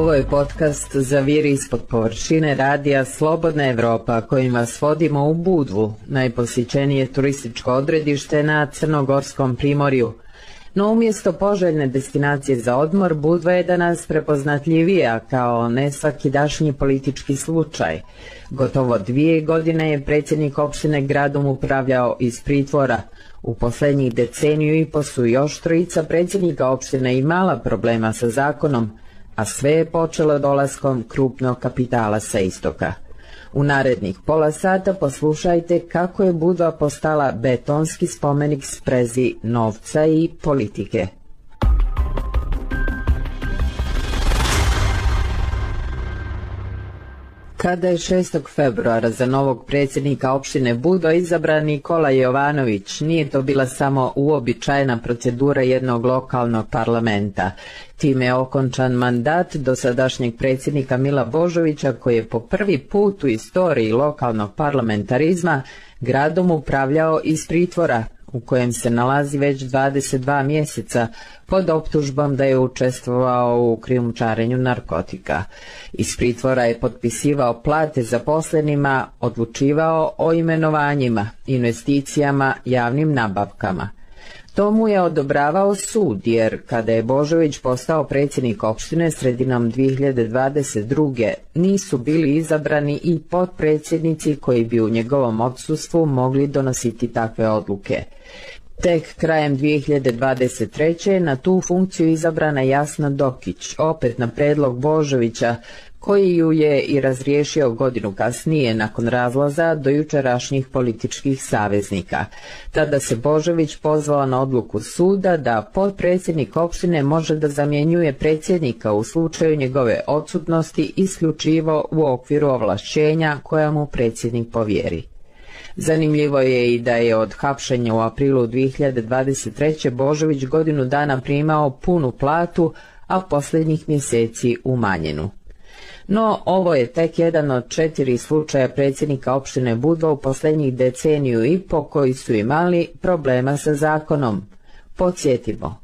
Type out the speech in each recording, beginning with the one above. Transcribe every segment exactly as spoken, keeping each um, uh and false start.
Ovo je podcast Zaviri ispod površine radija Slobodna Evropa, kojim vas vodimo u Budvu, najposjećenije turističko odredište na Crnogorskom primorju. No umjesto poželjne destinacije za odmor, Budva je danas prepoznatljivija kao nesvakidašnji politički slučaj. Gotovo dvije godine je predsjednik opštine gradom upravljao iz pritvora. U posljednjih deceniju i po su još trojica predsjednika opštine imala problema sa zakonom, a sve je počelo dolaskom krupnog kapitala sa istoka. U narednih pola sata poslušajte kako je Budva postala betonski spomenik sprezi novca i politike. Kada je šestog februara za novog predsjednika opštine Budva izabran Nikola Jovanović, nije to bila samo uobičajena procedura jednog lokalnog parlamenta. Time je okončan mandat dosadašnjeg predsjednika Mila Božovića, koji je po prvi put u istoriji lokalnog parlamentarizma gradom upravljao iz pritvora, u kojem se nalazi već dvadeset dva mjeseca pod optužbom da je učestvovao u krijumčarenju narkotika. Iz pritvora je potpisivao plate zaposlenima, odlučivao o imenovanjima, investicijama, javnim nabavkama. To mu je odobravao sud, jer kada je Božović postao predsjednik opštine sredinom dvije hiljade dvadeset druge nisu bili izabrani i potpredsjednici koji bi u njegovom odsustvu mogli donositi takve odluke. Tek krajem dvije hiljade dvadeset treće na tu funkciju izabrana Jasna Dokić, opet na predlog Božovića, koji ju je i razriješio godinu kasnije nakon razlaza do jučerašnjih političkih saveznika. Tada se Božović pozvao na odluku suda da potpredsjednik opštine može da zamjenjuje predsjednika u slučaju njegove odsutnosti isključivo u okviru ovlašćenja koja mu predsjednik povjeri. Zanimljivo je i da je od hapšenja u aprilu dvije hiljade dvadeset treće Božović godinu dana primao punu platu, a posljednjih mjeseci umanjenu. No, ovo je tek jedan od četiri slučaja predsjednika opštine Budva u posljednjih deceniju i po koji su imali problema sa zakonom. Podsjetimo.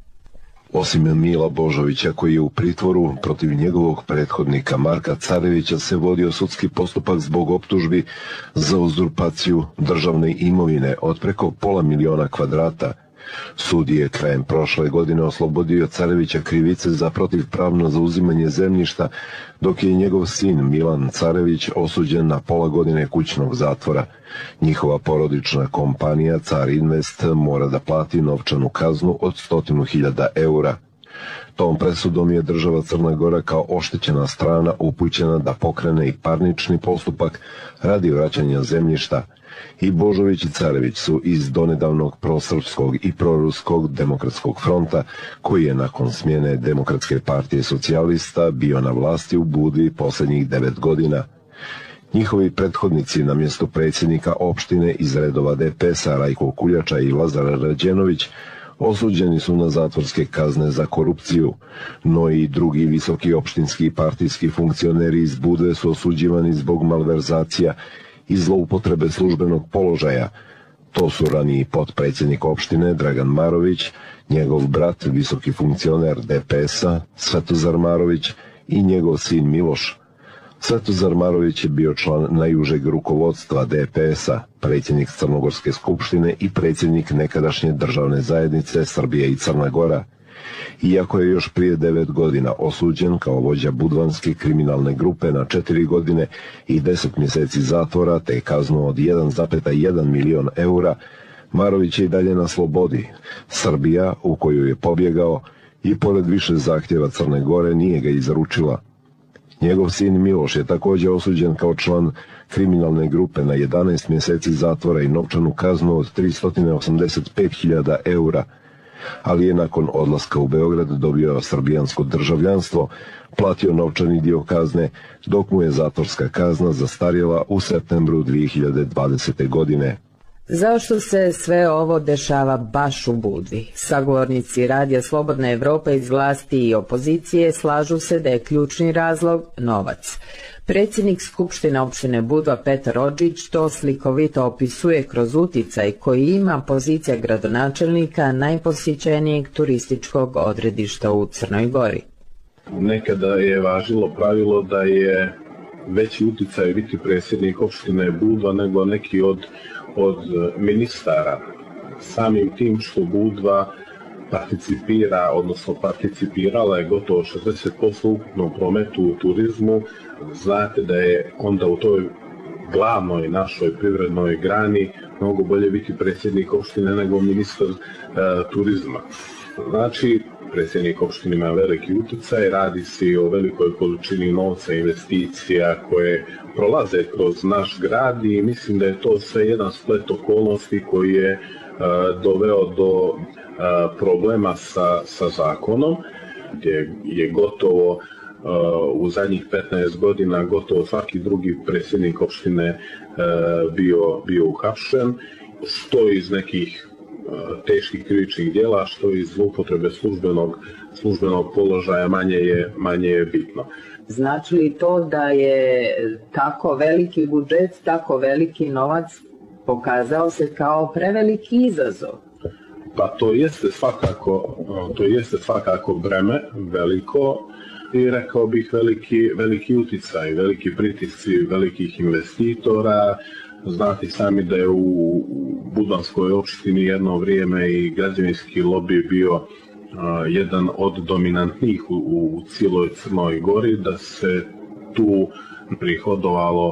Osim Mila Božovića, koji je u pritvoru, protiv njegovog prethodnika Marka Carevića se vodio sudski postupak zbog optužbi za uzurpaciju državne imovine od preko pola miliona kvadrata. Sud je krajem prošle godine oslobodio Carevića krivice za protivpravno zauzimanje zemljišta, dok je njegov sin Milan Carević osuđen na pola godine kućnog zatvora. Njihova porodična kompanija Car Invest mora da plati novčanu kaznu od stotinu hiljada eura. Tom presudom je država Crna Gora kao oštećena strana upućena da pokrene i parnični postupak radi vraćanja zemljišta. I Božović i Carević su iz donedavnog prosrpskog i proruskog demokratskog fronta, koji je nakon smjene Demokratske partije socijalista bio na vlasti u Budvi posljednjih devet godina. Njihovi prethodnici na mjestu predsjednika opštine iz redova D P S-a Rajko Kuljača i Lazar Rađenović osuđeni su na zatvorske kazne za korupciju, no i drugi visoki opštinski i partijski funkcioneri iz Budve su osuđivani zbog malverzacija i zloupotrebe službenog položaja. To su raniji potpredsjednik opštine Dragan Marović, njegov brat, visoki funkcioner D P S-a Svetozar Marović i njegov sin Miloš. Svetozar Marović je bio član najužeg rukovodstva D P S-a, predsjednik Crnogorske skupštine i predsjednik nekadašnje državne zajednice Srbije i Crna Gora. Iako je još prije devet godina osuđen kao vođa budvanske kriminalne grupe na četiri godine i deset mjeseci zatvora te kaznu od jedan zarez jedan milion eura, Marović je i dalje na slobodi. Srbija, u koju je pobjegao, i pored više zahtjeva Crne Gore nije ga izručila. Njegov sin Miloš je također osuđen kao član kriminalne grupe na jedanaest mjeseci zatvora i novčanu kaznu od tristo osamdeset pet hiljada eura, ali je nakon odlaska u Beograd dobio srbijansko državljanstvo, platio novčani dio kazne, dok mu je zatvorska kazna zastarjela u septembru dvije hiljade dvadesete. godine. Zašto se sve ovo dešava baš u Budvi? Sagovornici Radija Slobodna Evropa iz vlasti i opozicije slažu se da je ključni razlog novac. Predsjednik Skupštine opštine Budva Petar Odžić to slikovito opisuje kroz uticaj koji ima pozicija gradonačelnika najposjećenijeg turističkog odredišta u Crnoj Gori. Nekada je važilo pravilo da je veći uticaj biti predsjednik opštine Budva nego neki od, od ministara. Samim tim što Budva participira, odnosno participirala je gotovo šezdeset posto ukupnom prometu u turizmu, znate da je onda u toj glavnoj našoj privrednoj grani mnogo bolje biti predsjednik opštine nego ministar e, turizma. Znači, predsjednik opštine ima veliki utjecaj, radi se o velikoj količini novca, investicija koje prolaze kroz naš grad i mislim da je to sve jedan splet okolnosti koji je uh, doveo do uh, problema sa, sa zakonom, gdje je gotovo uh, u zadnjih petnaest godina gotovo svaki drugi predsjednik opštine uh, bio, bio uhapšen, što iz nekih teških krivičnih djela, što iz zloupotrebe službenog, službenog položaja manje je, manje je bitno. Znači li to da je tako veliki budžet, tako veliki novac pokazao se kao preveliki izazov? Pa to jeste svakako, to jeste svakako breme veliko i rekao bih veliki, veliki uticaj, veliki pritisci velikih investitora. Znate sami da je u Budvanskoj opštini jedno vrijeme i građevinski lobby bio uh, jedan od dominantnijih u, u cijeloj Crnoj Gori, da se tu prihodovalo,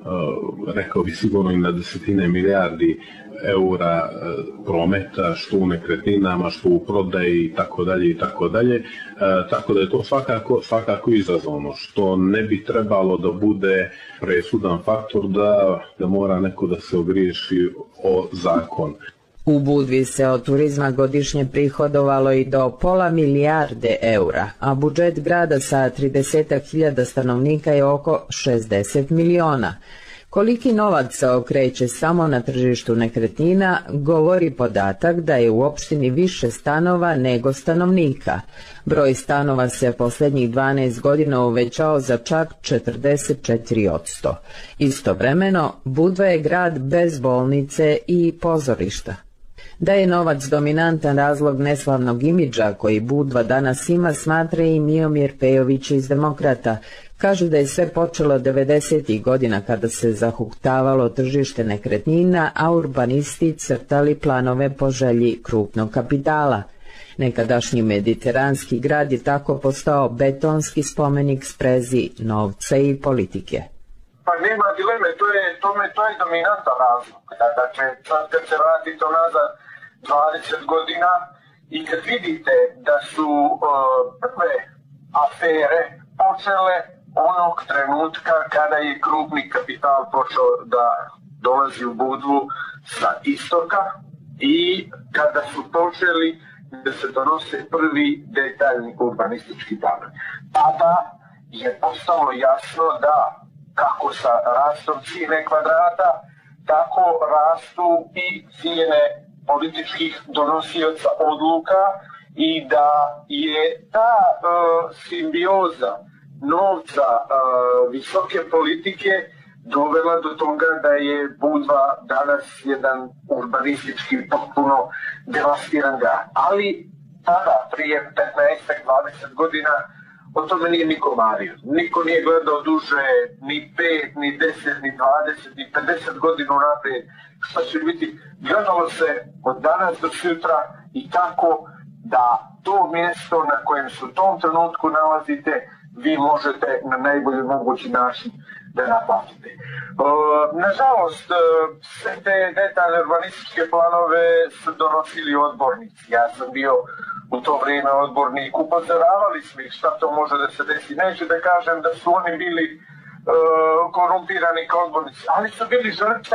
uh, rekao bi sigurno i na desetine milijardi eura uh, prometa, što u nekretninama, što u prodaji i tako dalje i tako dalje. Uh, tako da je to svakako, svakako izazovno, što ne bi trebalo da bude presudan faktor da, da mora neko da se ogriješi o zakon. U Budvi se od turizma godišnje prihodovalo i do pola milijarde eura, a budžet grada sa trideset hiljada stanovnika je oko šezdeset miliona. Koliki novac se okreće samo na tržištu nekretnina, govori podatak da je u opštini više stanova nego stanovnika. Broj stanova se posljednjih dvanaest godina uvećao za čak četrdeset četiri posto. Istovremeno, Budva je grad bez bolnice i pozorišta. Da je novac dominantan razlog neslavnog imidža koji Budva danas ima, smatra i Miomir Pejović iz Demokrata. Kažu da je sve počelo devedesetih godina kada se zahuktavalo tržište nekretnina, a urbanisti crtali planove po želji krupnog kapitala. Nekadašnji mediteranski grad je tako postao betonski spomenik sprezi novca i politike. Pa nema dileme, to je, tome, to je dominantan razlog. Dakle, sad kad se vratite nazad dvadeset godina i kad vidite da su uh, prve afere počele onog trenutka kada je krupni kapital počeo da dolazi u Budvu sa istoka i kada su počeli da se donose prvi detaljni urbanistički planovi. Tada je postalo jasno da kako sa rastom cijene kvadrata, tako rastu i cijene političkih donosioca odluka i da je ta uh, simbioza novca, uh, visoke politike dovela do toga da je Budva danas jedan urbanistički potpuno devastiran grad. Ali tada, prije petnaest do dvadeset godina, o tome nije niko mario. Niko nije gledao duže ni pet, ni deset, ni dvadeset, ni pedeset godina naprijed. Šta će biti? Gledalo se od danas do sutra i tako da to mjesto na kojem se u tom trenutku nalazite vi možete na najbolji mogući način da naplatite. E, nažalost, sve te detaljne urbanističke planove su donosili odbornici. Ja sam bio u to vrijeme odbornik, upozoravali smo ih šta to može da se desi. Neću da kažem da su oni bili e, korumpirani kao odbornici, ali su bili žrtve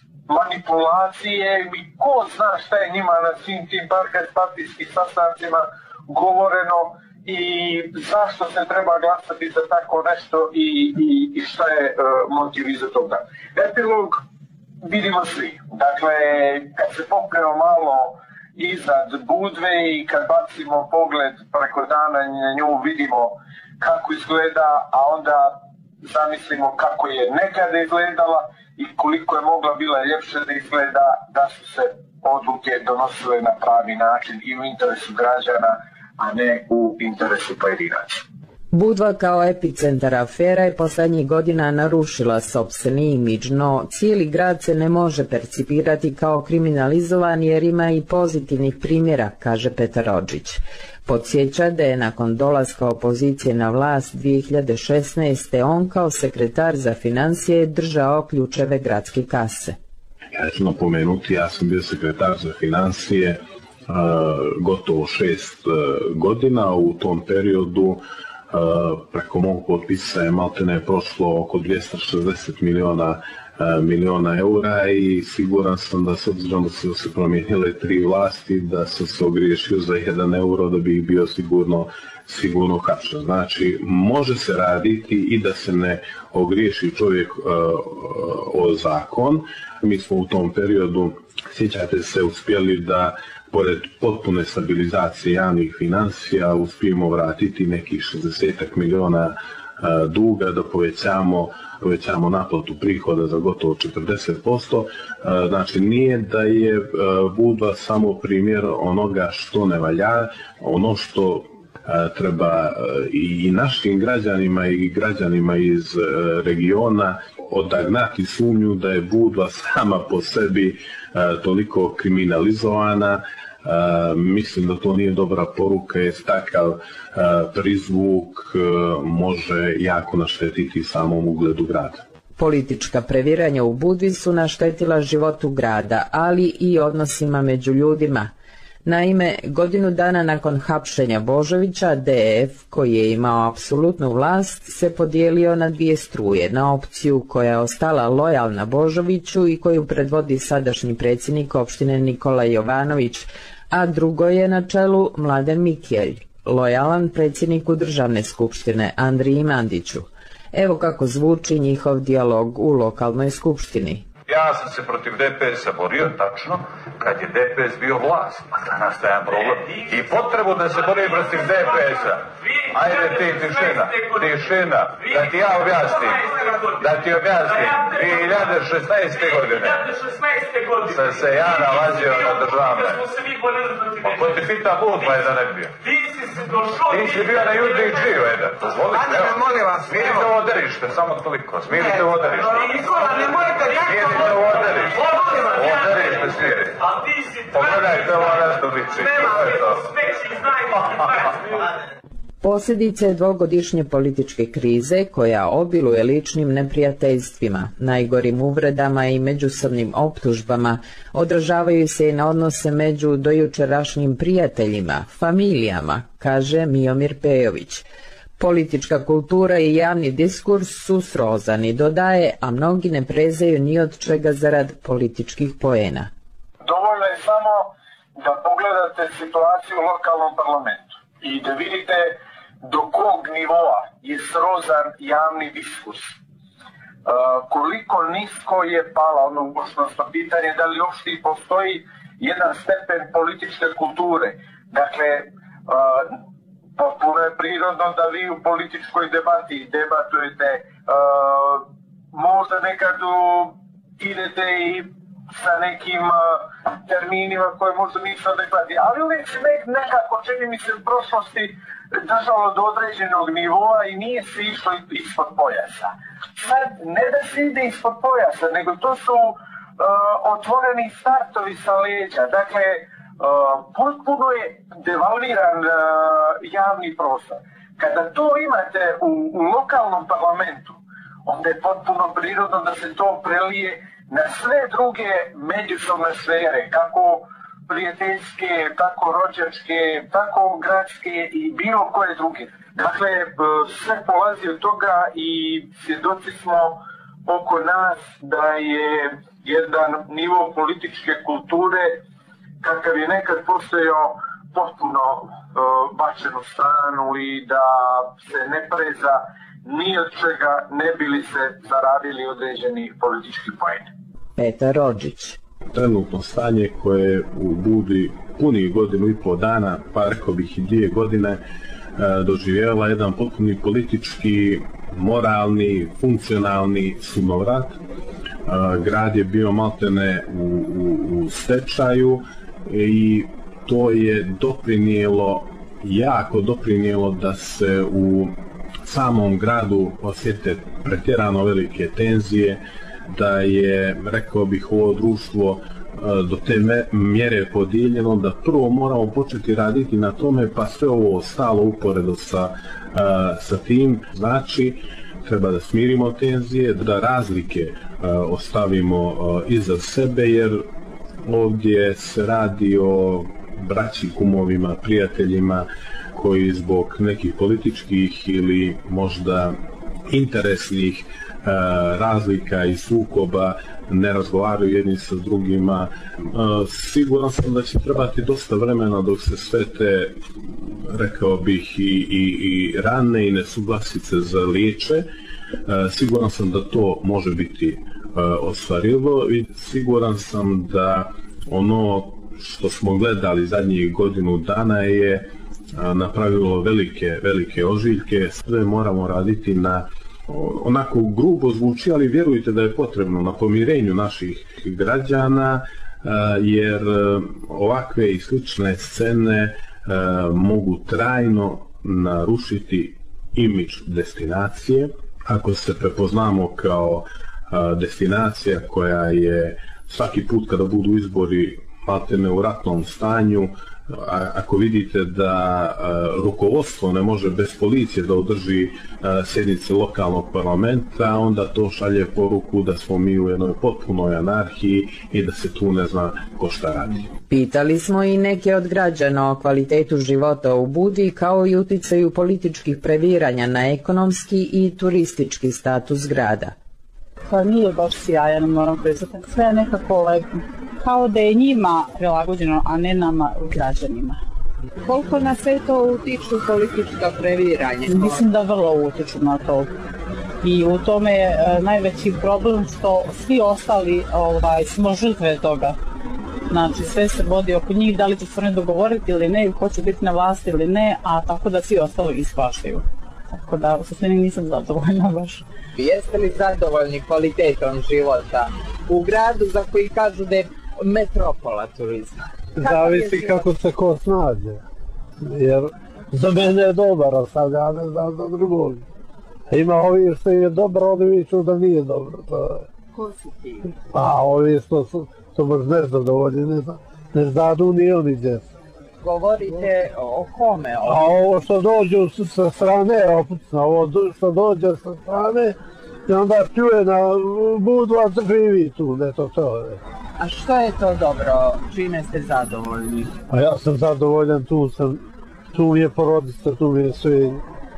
manipulacije i ko zna šta je njima na svim tim partijskim sastancima govoreno i zašto se treba glasati za tako nešto i, i, i šta je uh, motiv iza toga. Epilog vidimo svi. Dakle, kad se popnemo malo iznad Budve i kad bacimo pogled preko dana na nju, vidimo kako izgleda, a onda zamislimo kako je nekada izgledala i koliko je mogla bila ljepše da izgleda da su se odluke donosile na pravi način i u interesu građana, a ne u interesu pojedinaca. Budva kao epicentar afera je posljednjih godina narušila sopstveni imidž, no cijeli grad se ne može percipirati kao kriminalizovan jer ima i pozitivnih primjera, kaže Petar Rodžić. Podsjeća da je nakon dolaska opozicije na vlast dvije hiljade šesnaeste. on kao sekretar za financije držao ključeve gradske kase. Ja ću napomenuti, ja sam bio sekretar za financije uh, gotovo šest uh, godina. U tom periodu uh, preko mog potpisa je maltene prošlo oko dvjesto šezdeset miliona uh, miliona eura i siguran sam da s obzirom da su se promijenile tri vlasti, da sam se ogriješio za jedan euro da bi ih bio sigurno sigurno hapšen. Znači, može se raditi i da se ne ogriješi čovjek uh, o zakon. Mi smo u tom periodu, sjećate se, uspjeli da pored potpune stabilizacije javnih financija uspijemo vratiti nekih šezdeset miliona uh, duga, da povećamo, povećamo naplatu prihoda za gotovo četrdeset posto. Uh, znači, nije da je uh, Budva samo primjer onoga što ne valja, ono što treba i našim građanima i građanima iz regiona odagnati sumnju da je Budva sama po sebi toliko kriminalizovana. Mislim da to nije dobra poruka jer takav prizvuk može jako naštetiti samom ugledu grada. Politička previranja u Budvi su naštetila životu grada, ali i odnosima među ljudima. Naime, godinu dana nakon hapšenja Božovića, D F, koji je imao apsolutnu vlast, se podijelio na dvije struje, na opciju koja je ostala lojalna Božoviću i koju predvodi sadašnji predsjednik opštine Nikola Jovanović, a drugo je na čelu Mladen Mikjelj, lojalan predsjedniku državne skupštine Andriji Mandiću. Evo kako zvuči njihov dijalog u lokalnoj skupštini. Ja sam se protiv D P S-a borio, tačno, kad je D P S bio vlast. A danas taj jedan problem. I potrebu da se bori protiv D P S-a. Ajde ti, tišina, tišina, da ti ja objasnim, da ti objasnim. dvije hiljade šesnaeste. godine sam se ja nalazio na državne. Pa ko ti pita Budva je da ne bio? Ti si bio na Južni i Čiju, Eda. Pozvolite, evo. Smirite ovo derište, samo toliko. Smirite ovo derište. Smirite ovo derište. Ovo derište smirite. Pogledajte ovo nešto liči. Posljedice dvogodišnje političke krize koja obiluje ličnim neprijateljstvima, najgorim uvredama i međusobnim optužbama odražavaju se i na odnose među dojučerašnjim prijateljima, familijama, kaže Miomir Pejović. Politička kultura i javni diskurs su srozani, dodaje, a mnogi ne prezaju ni od čega zarad političkih poena. Dovoljno je samo da pogledate situaciju u lokalnom parlamentu i da vidite do kog nivoa je srozan javni diskurs. Uh, koliko nisko je pala, ono uopšteno pitanje da li uopšte postoji jedan stepen političke kulture. Dakle, uh, potpuno je prirodno da vi u političkoj debati debatujete, uh, možda nekad u, idete i sa nekim uh, terminima koje možda nisu adekvatni, ali uvijek se nek, nekako čini mi se u prošlosti držalo do određenog nivoa i nije se išlo ispod pojasa. Sad, ne da se ide ispod pojasa, nego to su uh, otvoreni startovi sa leđa. Dakle, uh, potpuno je devalviran uh, javni prostor. Kada to imate u, u lokalnom parlamentu, onda je potpuno prirodno da se to prelije na sve druge međusobne sfere, kako prijateljske, tako rođačke, tako gradske i bilo koje druge. Dakle, sve polazi od toga i svjedoci smo oko nas da je jedan nivo političke kulture, kakav je nekad postojao, potpuno uh, bačen u stranu i da se ne preza ni od čega ne bili se zaradili određeni politički poen. Petar Rodžić. Trenutno stanje koje u Budvi punih godinu i pol dana, pa rekao bih i dvije godine, doživjela jedan potpuni politički, moralni, funkcionalni sunovrat. Grad je bio maltene u, u, u stečaju i to je doprinijelo, jako doprinijelo da se u samom gradu osjete pretjerano velike tenzije, da je, rekao bih, ovo društvo do te mjere podijeljeno da prvo moramo početi raditi na tome, pa sve ovo ostalo uporedo sa, sa tim. Znači, treba da smirimo tenzije, da razlike ostavimo iza sebe, jer ovdje se radi o braći, kumovima, prijateljima koji zbog nekih političkih ili možda interesnih razlika i sukoba ne razgovaraju jedni sa drugima. Siguran sam da će trebati dosta vremena dok se sve te, rekao bih, i, i, i rane i nesuglasice zaliječe. Siguran sam da to može biti ostvarivo i siguran sam da ono što smo gledali zadnjih godinu dana je napravilo velike, velike ožiljke. Sve moramo raditi na, onako grubo zvuči, ali vjerujte da je potrebno, na pomirenju naših građana, jer ovakve i slične scene mogu trajno narušiti imidž destinacije. Ako se prepoznamo kao destinacija koja je svaki put kada budu izbori maltene u ratnom stanju, a, ako vidite da a, rukovodstvo ne može bez policije da održi a, sjednice lokalnog parlamenta, onda to šalje poruku da smo mi u jednoj potpunoj anarhiji i da se tu ne zna ko šta radi. Pitali smo i neke od građana o kvalitetu života u Budi, kao i uticaju političkih previranja na ekonomski i turistički status grada. Pa nije baš sjajan, moram priznati. Sve je nekako lepo. Kao da je njima prilagođeno, a ne nama građanima. Koliko na sve to utiču politička previranja? Mislim da vrlo utiču na to. I u tome je e, najveći problem što svi ostali ovaj, smo žrtve toga. Znači sve se vodi oko njih, da li će se ne dogovoriti ili ne, ko će biti na vlasti ili ne, a tako da svi ostali ispaštaju. Tako da u suštini nisam zadovoljna baš. Jeste li zadovoljni kvalitetom života u gradu za koji kažu da je metropola turizma? Zavisi kako se ko snađe. Jer za mene je dobar, a sad ja ne znam za drugog. Ima ovi što je dobro, oni viču da nije dobro. To je. Ko su ti? Pa ovi što su, što baš nezadovoljni, ne znam, ne znadu ni oni gdje. Govorite o kome? A ovo što dođu sa strane, opucno, ovo što dođe sa strane, i onda čuje na Budu, a živi tu, ne to to. A što je to dobro? Čime ste zadovoljni? A ja sam zadovoljan, tu sam, tu mi je porodica, tu mi je sve.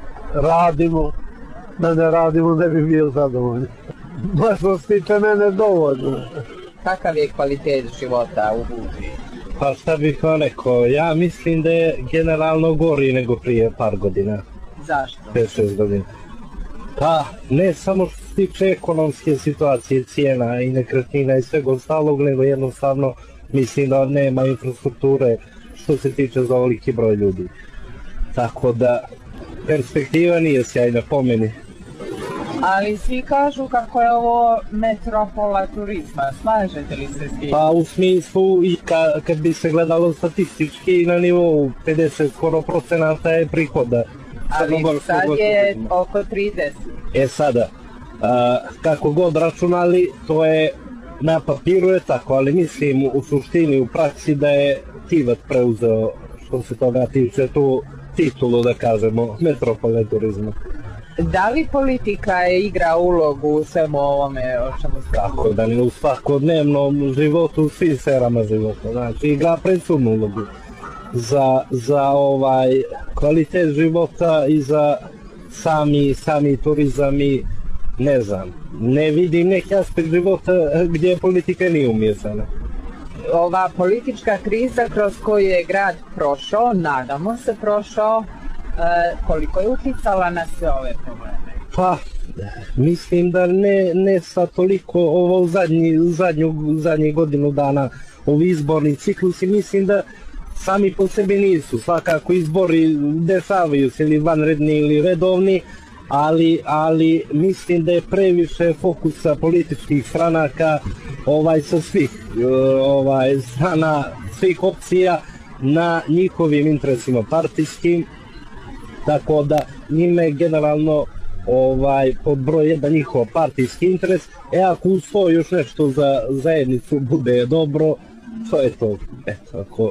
Radimo, da ne radimo ne bi bio zadovoljan. Ma što se tiče mene dovoljno. Kakav je kvalitet života u Budi? Pa šta bih vam rekao, ja mislim da je generalno gori nego prije par godina. Zašto? pet šest godina. Pa ne samo što se tiče ekonomske situacije, cijena i nekretnina i svega ostalog, nego jednostavno mislim da nema infrastrukture što se tiče za ovoliki broj ljudi. Tako da perspektiva nije sjajna po meni. Ali svi kažu kako je ovo metropola turizma, slažete li se s tim? Pa u smislu i ka, kad bi se gledalo statistički na nivou pedeset skoro procenata je prihoda. Ali sad je oko trideset. E sada, a, kako god računali, to je na papiru je tako, ali mislim u suštini, u praksi da je Tivat preuzeo, što se toga tiče, tu titulu, da kažemo, metropole turizma. Da li politika igra ulogu u svemu ovome o čemu ste Tako da ne u svakodnevnom životu, u svim sferama života, znači igra presudnu ulogu za, za ovaj kvalitet života i za sami, sami turizam i ne znam, ne vidim neki aspekt života gdje politika nije umiješana. Ova politička kriza kroz koju je grad prošao, nadamo se prošao, e, koliko je uticala na sve ove probleme? Pa, mislim da ne, ne sa toliko ovo zadnji, zadnju, zadnjih godinu dana ovi izborni ciklusi, mislim da sami po sebi nisu, svakako izbori dešavaju se ili vanredni ili redovni, ali, ali mislim da je previše fokusa političkih stranaka ovaj, sa svih ovaj, strana, svih opcija na njihovim interesima partijskim tako da njime generalno ovaj, pod broj jedan njihov partijski interes, e ako uz to još nešto za zajednicu bude dobro, to je to, eto, ako...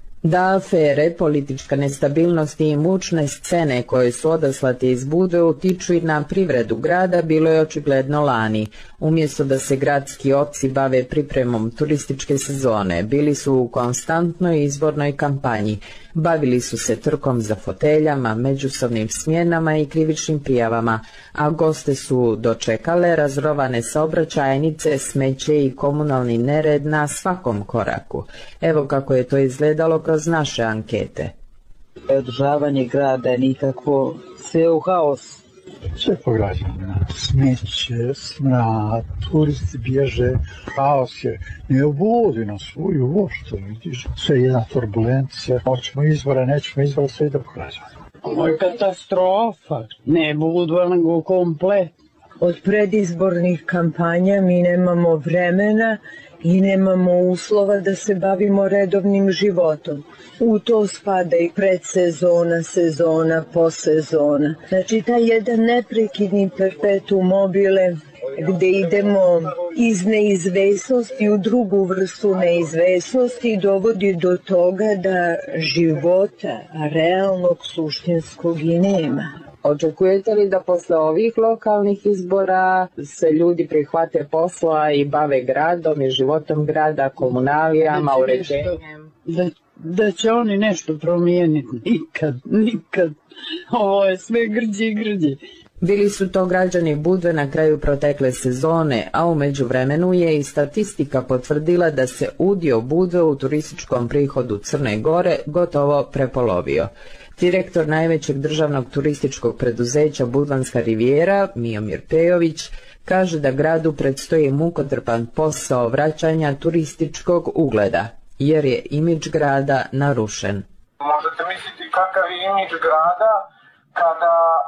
Da afere, politička nestabilnost i mučne scene koje su odaslate iz Budve utiču i na privredu grada bilo je očigledno lani. Umjesto da se gradski oci bave pripremom turističke sezone, bili su u konstantnoj izbornoj kampanji. Bavili su se trkom za foteljama, međusobnim smjenama i krivičnim prijavama, a goste su dočekale razrovane saobraćajnice, smeće i komunalni nered na svakom koraku. Evo kako je to izgledalo kroz naše ankete. Održavanje grada je nikakvo, sve u haos. Sve po građanima, smeće, smrad, turisti bježe, haos je, ne obudi nas svoju uopšte, vidiš, sve je jedna turbulencija, hoćemo izbora, nećemo izbora, sve ide po građanima. Ovo je katastrofa, ne Budva, nego komplet. Od predizbornih kampanja mi nemamo vremena i nemamo uslova da se bavimo redovnim životom. U to spada i predsezona, sezona, posezona. Znači taj jedan neprekidni perpetuum mobile gde idemo iz neizvesnosti u drugu vrstu neizvesnosti dovodi do toga da života realnog suštinskog i nema. Očekujete li da posle ovih lokalnih izbora se ljudi prihvate posla i bave gradom i životom grada, komunalijama, uređenjem? Da, da će oni nešto promijeniti. Nikad, nikad. Ovo je sve grđi i grđi. Bili su to građani Budve na kraju protekle sezone, a u međuvremenu je i statistika potvrdila da se udio Budve u turističkom prihodu Crne Gore gotovo prepolovio. Direktor najvećeg državnog turističkog preduzeća Budvanska rivijera, Miomir Pejović, kaže da gradu predstoji mukotrpan posao vraćanja turističkog ugleda, jer je imidž grada narušen. Možete misliti kakav je imidž grada kada e,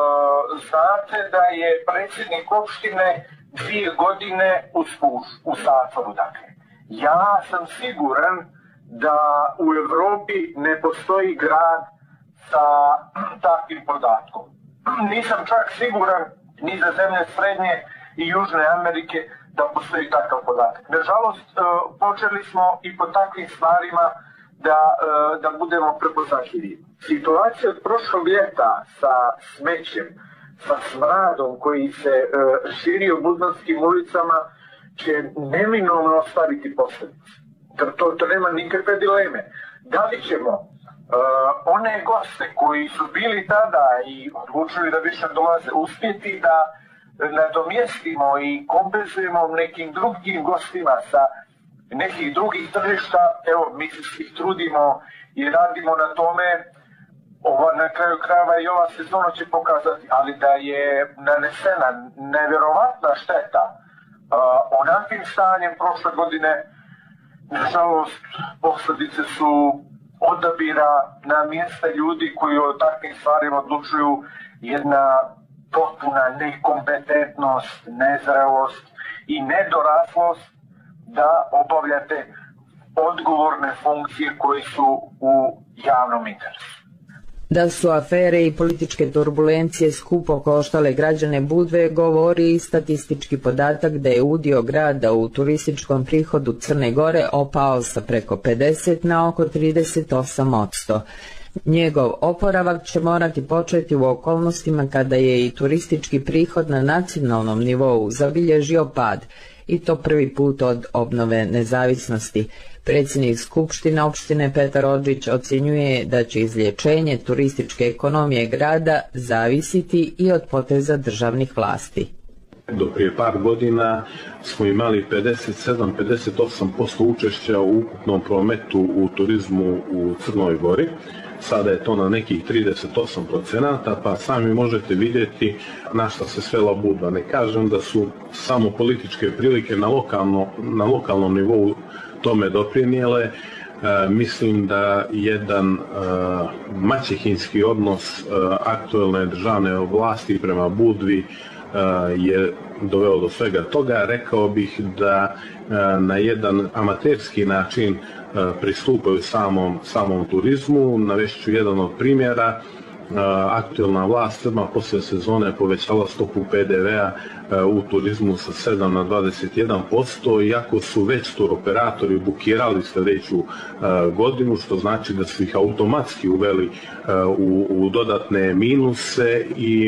znate da je predsjednik opštine dvije godine u spuš, u zatvoru. Dakle, ja sam siguran da u Evropi ne postoji grad sa takvim podatkom. Nisam čak siguran ni za zemlje Srednje i Južne Amerike da postoji takav podatak. Nažalost, počeli smo i po takvim stvarima da, da budemo prepoznatljivi. Situacija od prošlog ljeta sa smećem, sa smradom koji se širio budvanskim ulicama će neminovno ostaviti posljedice. To, to nema nikakve dileme. Da li ćemo Uh, one goste koji su bili tada i odlučili da više dolaze uspjeti da nadomjestimo i kompenzujemo nekim drugim gostima sa nekih drugih tržišta, evo mi se svih trudimo i radimo na tome, ova, na kraju krajeva i ova sezona će pokazati, ali da je nanesena nevjerovatna šteta uh, onakvim stanjem prošle godine, nažalost posljedice su odabira na mjesta ljudi koji o takvim stvarima odlučuju, jedna potpuna nekompetentnost, nezrelost i nedoraslost da obavljate odgovorne funkcije koje su u javnom interesu. Da su afere i političke turbulencije skupo koštale građane Budve govori i statistički podatak da je udio grada u turističkom prihodu Crne Gore opao sa preko pedeset na oko trideset osam posto. Njegov oporavak će morati početi u okolnostima kada je i turistički prihod na nacionalnom nivou zabilježio pad, i to prvi put od obnove nezavisnosti. Predsjednik Skupštine opštine Petar Odžić ocjenjuje da će izlječenje turističke ekonomije grada zavisiti i od poteza državnih vlasti. Do prije par godina smo imali pedeset sedam do pedeset osam posto učešća u ukupnom prometu u turizmu u Crnoj Gori. Sada je to na nekih trideset osam procenata, pa sami možete vidjeti na šta se svela Budva. Ne kažem da su samo političke prilike na, lokalno, na lokalnom nivou tome doprinijele. E, mislim da jedan e, maćehinski odnos e, aktuelne državne vlasti prema Budvi e, je doveo do svega toga. Rekao bih da e, na jedan amaterski način e, pristupaju samom, samom turizmu. Navešću jedan od primjera. aktualna vlast Srba poslije sezone povećala stopu P D V-a u turizmu sa sedam na dvadeset jedan posto, iako su već turoperatori bukirali sljedeću godinu, što znači da su ih automatski uveli u, u dodatne minuse i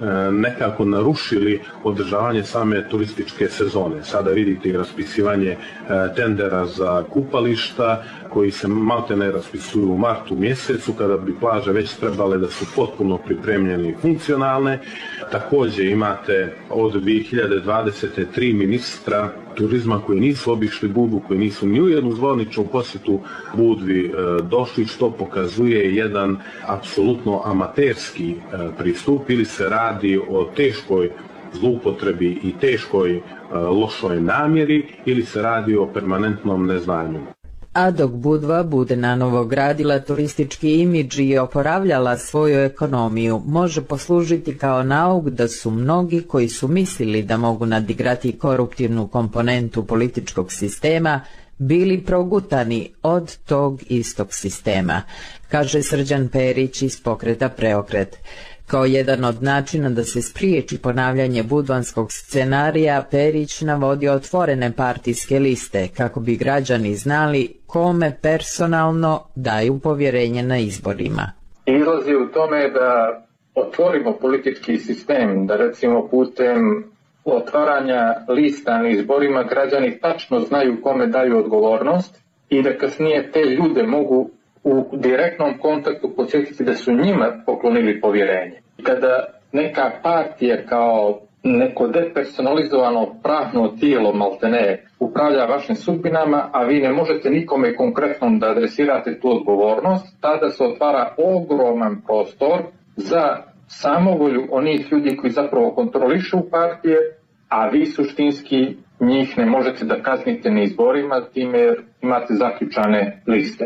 nekako narušili održavanje same turističke sezone. Sada vidite i raspisivanje tendera za kupališta koji se maltene raspisuju u martu mjesecu, kada bi plaže već trebale da su potpuno pripremljene i funkcionalne. Također imate od dvije hiljade dvadesete tri ministra turizma koji nisu obišli Budvu, koji nisu ni u jednu zvoničnu posjetu Budvi e, došli, što pokazuje jedan apsolutno amaterski e, pristup, ili se radi o teškoj zloupotrebi i teškoj e, lošoj namjeri, ili se radi o permanentnom neznanju. A dok Budva bude nanovo gradila turistički imidž i oporavljala svoju ekonomiju, može poslužiti kao nauk da su mnogi koji su mislili da mogu nadigrati koruptivnu komponentu političkog sistema bili progutani od tog istog sistema, kaže Srđan Perić iz pokreta Preokret. Kao jedan od načina da se spriječi ponavljanje budvanskog scenarija, Perić navodi otvorene partijske liste kako bi građani znali kome personalno daju povjerenje na izborima. Izlazi u tome da otvorimo politički sistem, da recimo putem otvaranja lista na izborima građani tačno znaju kome daju odgovornost i da kasnije te ljude mogu u direktnom kontaktu podsjetiti da su njima poklonili povjerenje. Kada neka partija kao neko depersonalizovano pravno tijelo maltene upravlja vašim sudbinama, a vi ne možete nikome konkretno da adresirate tu odgovornost, tada se otvara ogroman prostor za samovolju onih ljudi koji zapravo kontrolišu partije, a vi suštinski njih ne možete da kaznite na izborima time jer imate zaključane liste.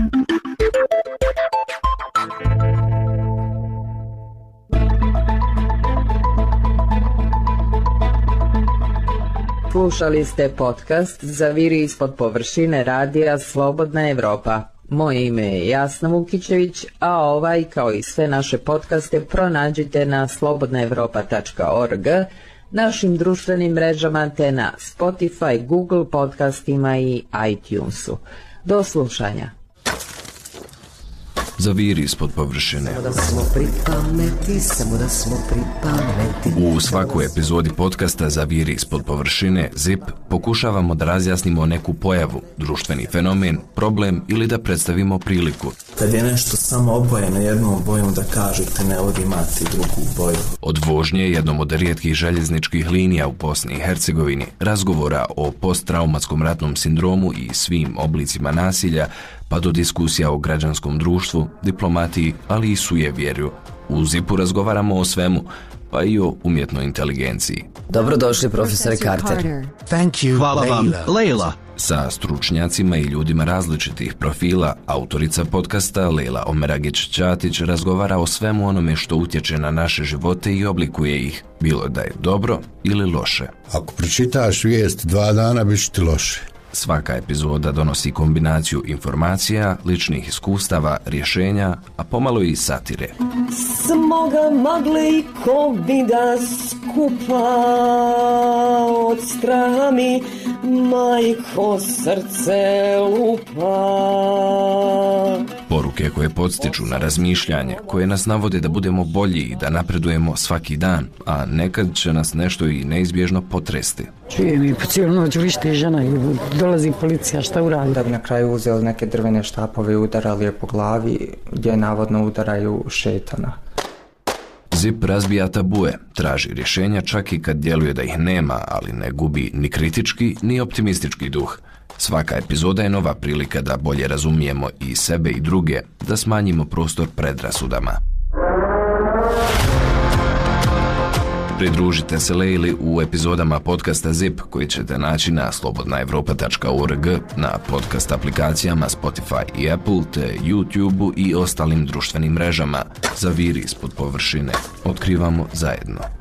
Slušali ste podcast Zaviri ispod površine radija Slobodna Evropa. Moje ime je Jasna Vukićević, a ovaj kao i sve naše podcaste pronađite na slobodna evropa tačka org, našim društvenim mrežama te na Spotify, Google podcastima i iTunesu. Do slušanja. Zaviri ispod površine. Samo da smo pri pameti, samo da smo pri pameti. U svakoj epizodi podcasta Zaviri ispod površine ZIP pokušavamo da razjasnimo neku pojavu, društveni fenomen, problem ili da predstavimo priliku. Kad je nešto samo obojeno jednom bojom da kažete ne ovdje imati drugu boju. Od vožnje jednom od rijetkih željezničkih linija u Bosni i Hercegovini, razgovora o posttraumatskom ratnom sindromu i svim oblicima nasilja, pa do diskusija o građanskom društvu, diplomatiji, ali i sujevjerju. U ZIP-u razgovaramo o svemu, pa i o umjetnoj inteligenciji. Dobrodošli, profesor Carter. Thank you, hvala vam, Leila. Sa stručnjacima i ljudima različitih profila, autorica podcasta Leila Omeragić-Ćatić razgovara o svemu onome što utječe na naše živote i oblikuje ih, bilo da je dobro ili loše. Ako pročitaš vijest dva dana, bit će ti loše. Svaka epizoda donosi kombinaciju informacija, ličnih iskustava, rješenja, a pomalo i satire. Smoga magle i kovida skupa od straha mi majko srce lupa. Poruke koje podstiču na razmišljanje, koje nas navode da budemo bolji i da napredujemo svaki dan, a nekad će nas nešto i neizbježno potresti. Čujem i po cijelu noć vrište žena i dolazi policija, šta uradi? Da bi na kraju uzeli neke drvene štapove i udarali je po glavi, gdje navodno udaraju šetana. ZIP razbija tabue, traži rješenja čak i kad djeluje da ih nema, ali ne gubi ni kritički ni optimistički duh. Svaka epizoda je nova prilika da bolje razumijemo i sebe i druge, da smanjimo prostor predrasudama. Pridružite se Leili u epizodama podcasta ZIP koji ćete naći na slobodna evropa tačka org, na podcast aplikacijama Spotify i Apple, te YouTube i ostalim društvenim mrežama. Zaviri ispod površine. Otkrivamo zajedno.